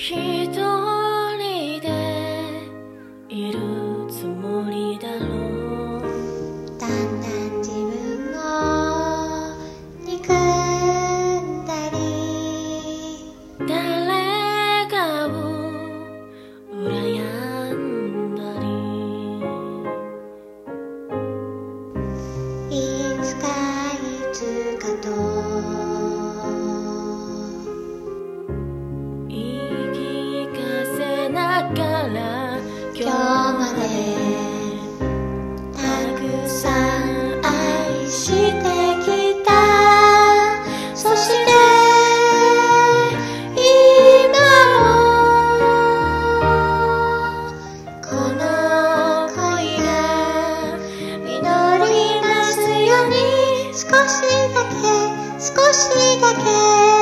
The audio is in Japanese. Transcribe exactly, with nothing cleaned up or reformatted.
一人でいるつもりだろう。 だんだん自分を憎んだり、 誰かを羨んだり、 いつかいつかと言い聞かせながら今日までたくさん愛してきた。そして今もこの恋が実りますように、少しだけ少しだけ